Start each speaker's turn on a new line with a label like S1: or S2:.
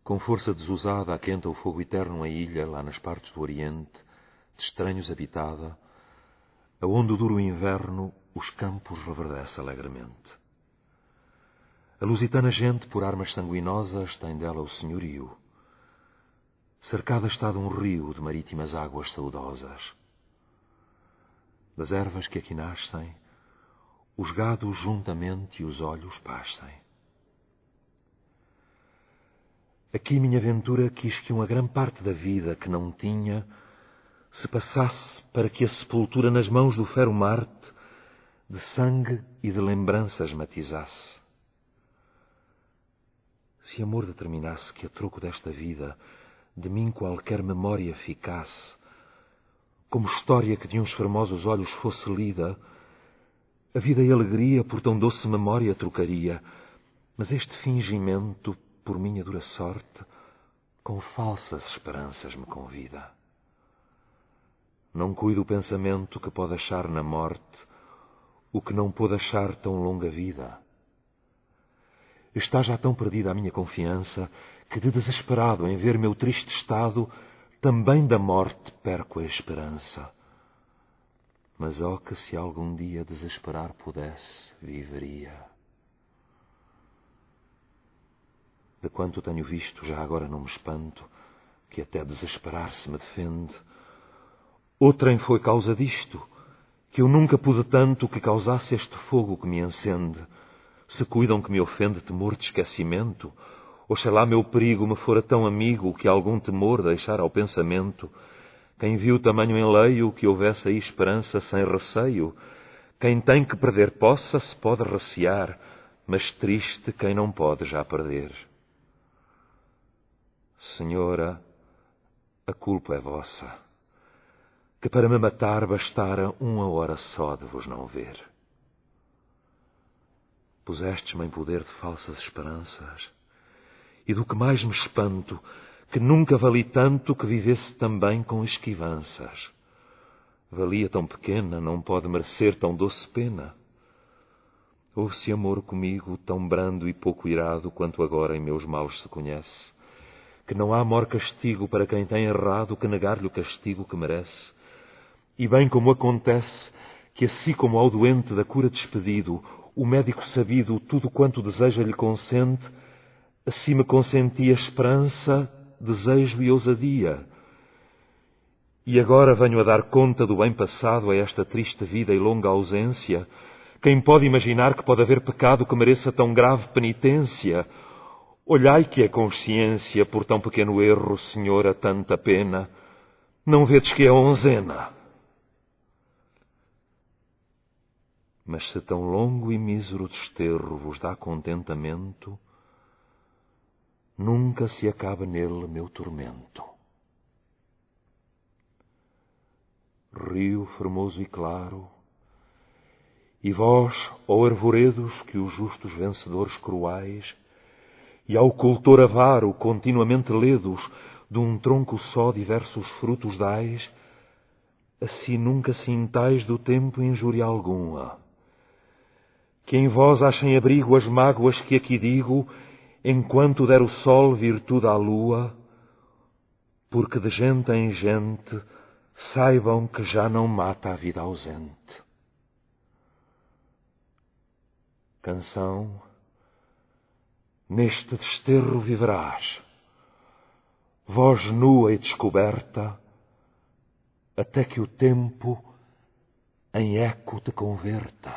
S1: Com força desusada aquenta o fogo eterno a ilha, lá nas partes do Oriente, de estranhos habitada, aonde o duro inverno os campos reverdece alegremente. A lusitana gente, por armas sanguinosas, tem dela o senhorio. Cercada está de um rio de marítimas águas saudosas. Das ervas que aqui nascem, os gados juntamente e os olhos pascem. Aqui minha ventura quis que uma grande parte da vida que não tinha se passasse para que a sepultura nas mãos do fero Marte de sangue e de lembranças matizasse. Se amor determinasse que a troco desta vida de mim qualquer memória ficasse, como história que de uns fermosos olhos fosse lida, a vida e a alegria por tão doce memória trocaria, mas este fingimento, por minha dura sorte, com falsas esperanças me convida. Não cuido o pensamento que pode achar na morte o que não pôde achar tão longa vida. Está já tão perdida a minha confiança que, de desesperado em ver meu triste estado, também da morte perco a esperança. Mas, ó, que se algum dia desesperar pudesse, viveria. De quanto tenho visto, já agora não me espanto, que até desesperar se me defende. Outrem foi causa disto, que eu nunca pude tanto que causasse este fogo que me encende. Se cuidam que me ofende temor de esquecimento, oxalá meu perigo me fora tão amigo que algum temor deixar ao pensamento. Quem viu tamanho enleio que houvesse aí esperança sem receio, quem tem que perder possa se pode recear, mas triste quem não pode já perder. Senhora, a culpa é vossa, que para me matar bastara uma hora só de vos não ver. Pusestes-me em poder de falsas esperanças, e do que mais me espanto, que nunca vali tanto que vivesse também com esquivanças. Valia tão pequena, não pode merecer tão doce pena. Houve-se amor comigo tão brando e pouco irado quanto agora em meus males se conhece, que não há maior castigo para quem tem errado que negar-lhe o castigo que merece. E bem como acontece que, assim como ao doente da cura despedido, o médico sabido tudo quanto deseja lhe consente, assim me consentia esperança, desejo e ousadia. E agora venho a dar conta do bem passado a esta triste vida e longa ausência. Quem pode imaginar que pode haver pecado que mereça tão grave penitência? Olhai que é consciência por tão pequeno erro, senhora, tanta pena. Não vedes que é onzena? Mas se tão longo e mísero desterro vos dá contentamento, nunca se acaba nele meu tormento. Rio formoso e claro, e vós, ó arvoredos que os justos vencedores cruais, e ao cultor avaro continuamente ledos, de um tronco só diversos frutos dais, assim nunca sintais do tempo injúria alguma. Que em vós achem abrigo as mágoas que aqui digo, enquanto der o sol virtude à lua, porque de gente em gente saibam que já não mata a vida ausente. Canção, neste desterro viverás, voz nua e descoberta, até que o tempo em eco te converta.